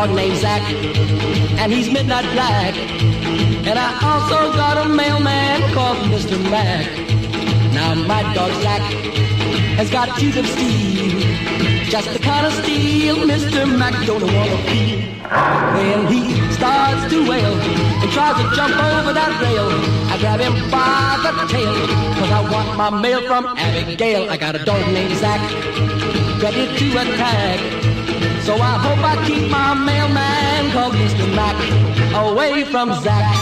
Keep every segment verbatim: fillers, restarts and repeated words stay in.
dog named Zach, and he's midnight black. And I also got a mailman called Mister Mac. Now my dog Zach has got teeth of steel, just the kind of steel Mister Mac don't want to feel. When he starts to wail and tries to jump over that rail, I grab him by the tail, cause I want my mail from Abigail. I got a dog named Zach, ready to attack. So I hope I keep my mailman called Mister Mac away from Zach.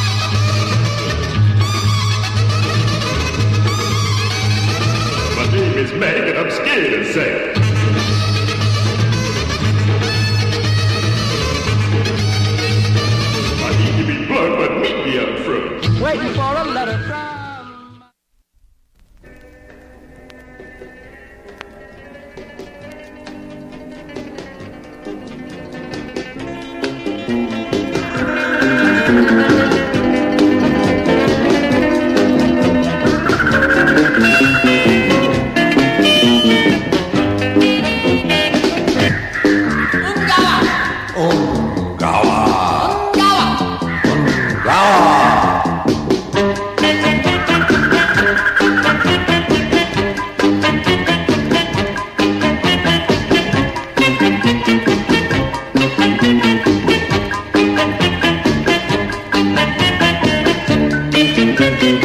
My name is Mac and I'm scared of Zach. I need to be blunt, but meet me up front. Waiting for a letter from... Thank you.